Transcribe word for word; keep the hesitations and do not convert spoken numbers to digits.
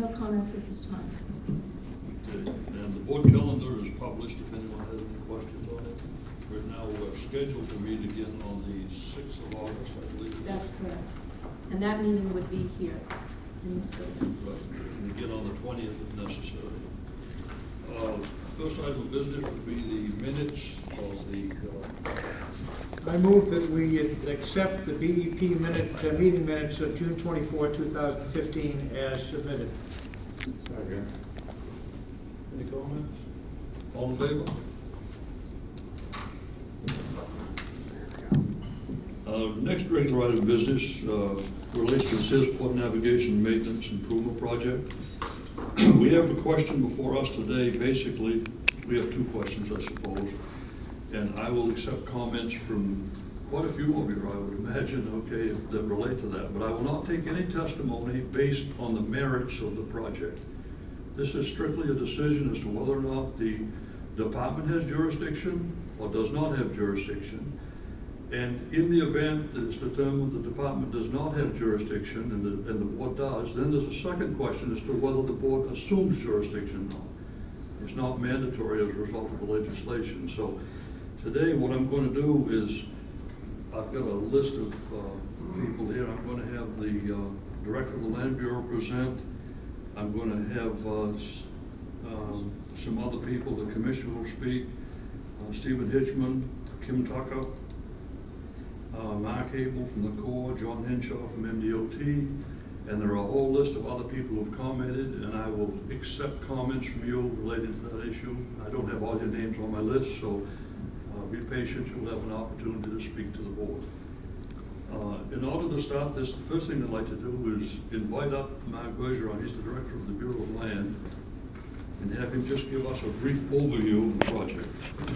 no comments at this time. Okay. And the board calendar is published if anyone has any questions on it. Right now, we're scheduled to meet again on the sixth of August, I believe. That's correct. And that meeting would be here in this building. Right. And again on the twentieth if necessary. Uh, First item of business would be the minutes of the, uh, I move that we accept the B E P minute, uh, meeting minutes of June twenty-fourth, two thousand fifteen as submitted. Second. any comments? All in favor? Uh, next regular item of business uh, relates to the Searsport Navigation Maintenance Improvement Project. We have a question before us today. Basically, we have two questions, I suppose, and I will accept comments from quite a few of you, I would imagine, okay, that relate to that. But I will not take any testimony based on the merits of the project. This is strictly a decision as to whether or not the department has jurisdiction or does not have jurisdiction. And in the event that it's determined the department does not have jurisdiction and the, and the board does, then there's a second question as to whether the board assumes jurisdiction or not. It's not mandatory as a result of the legislation. So today what I'm going to do is, I've got a list of uh, people here. I'm going to have the uh, Director of the Land Bureau present. I'm going to have uh, s um, some other people. The Commissioner will speak. Uh, Stephen Hitchman, Kim Tucker, Uh, Mark Abel from the Corps, John Henshaw from M D O T, and there are a whole list of other people who've commented, and I will accept comments from you related to that issue. I don't have all your names on my list, so uh, be patient. You'll have an opportunity to speak to the board. Uh, in order to start this, the first thing I'd like to do is invite up Mark Bergeron. He's the Director of the Bureau of Land, and have him just give us a brief overview of the project.